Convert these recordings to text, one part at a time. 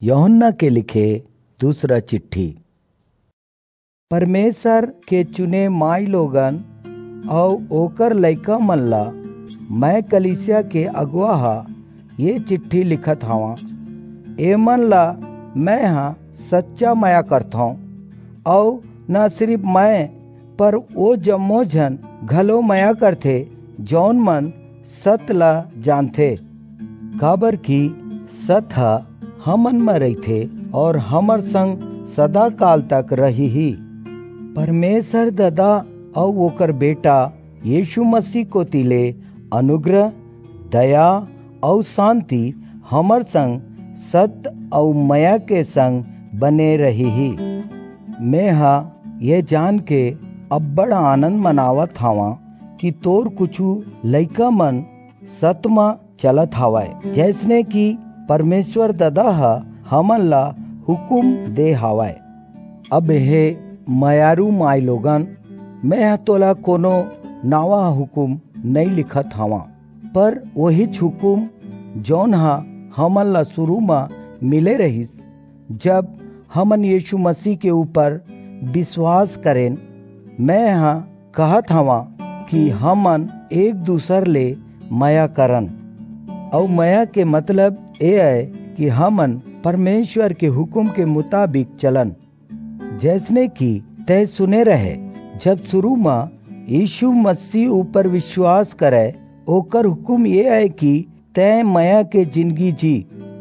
यूहन्ना के लिखे दूसरा चिट्ठी। परमेश्वर के चुने माई लोगन और ओकर लइका मन ला मैं कलीसिया के अगुआ हा ये चिट्ठी लिखत हवा। एमन ला मैं सच्चा माया करता हूँ और न सिर्फ मैं पर वो जम्मो जन घलो माया करथे जौन मन सत ला जानथे। काबर की सत हमन में रहीथे और हमर संग सदा काल तक रही ही। परमेश्वर दादा और ओकर बेटा यीशु मसीह को तिले अनुग्रह दया और शांति हमर संग सत और माया के संग बने रही ही। मैं ये जान के अब बड़ा आनंद मनावत हवा कि तोर कुछू लइका मन सत में चलत हवाए, जैसने कि परमेश्वर दादा हमन ला हुकुम दे हवाए। अब हे मयारू माई लोगन, मैं तोला कोनो नावा हुकुम नहीं लिखत हवा, पर वही हुकुम जौन हमन ला शुरू में मिले रही जब हमन यीशु मसीह के ऊपर विश्वास करें। मैं कहत हवा कि हमन एक दूसर ले माया करन, और माया के मतलब ये है कि हमन परमेश्वर के हुक्म के मुताबिक चलन। जैसने कि तय सुने रहे जब शुरू में यीशु मसीह ऊपर विश्वास करे, ओकर हुक्म ये है कि तय माया के जिंदगी जी।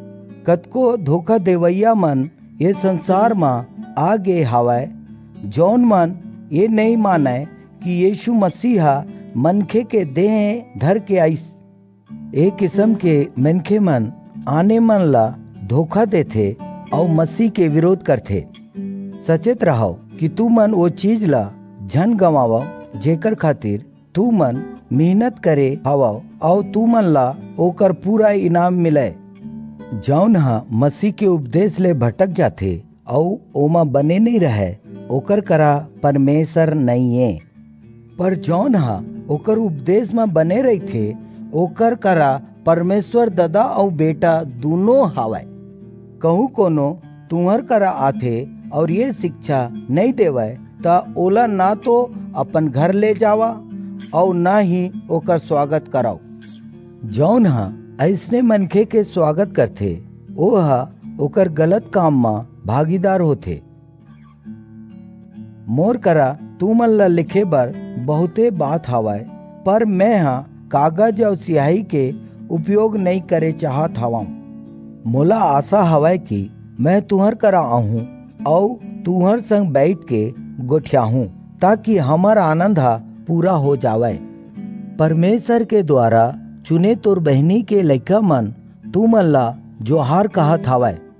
कतको धोखा देवैया मन ये संसार में आगे हवाए, जौन मन ये नहीं माने कि यीशु मसीह मनखे के देह धर के आइस। एक किस्म के मनखे मन आने मन ला धोखा देथे और मसीह के विरोध करथे। सचेत रहो कि तू मन वो चीज ला झन गवावा जेकर खातिर तू मन मेहनत करे हवा और तू मन ला ओकर पूरा इनाम मिले। जौन मसीह के उपदेश ले भटक जाथे और ओमा बने नहीं रहे, ओकर करा परमेश्वर नहीं है। पर जौन ओकर उपदेश में बने रही थे, ओकर करा परमेश्वर दादा और बेटा दोनों हवाए। कहूँ कोनो तुम्हर करा आथे और ये शिक्षा नहीं देवे ता ओला ना तो अपन घर ले जावा और ना ही ओकर स्वागत कराओ। जौन ऐसने मनखे के स्वागत करथे ओ ओकर गलत काम में भागीदार होथे। मोर करा तू मन ला लिखे बर बहुते बात हवाए, पर मैं कागज और स्याही के उपयोग नहीं करे चाहत हवा। मोला आशा हवाए कि मैं तुहर करा आहूँ और तुहर संग बैठ के गोठियाहूँ, ताकि हमार आनंद पूरा हो जावे। परमेश्वर के द्वारा चुने तोर बहनी के लइका मन तू मन ला जोहार कहत हवाए।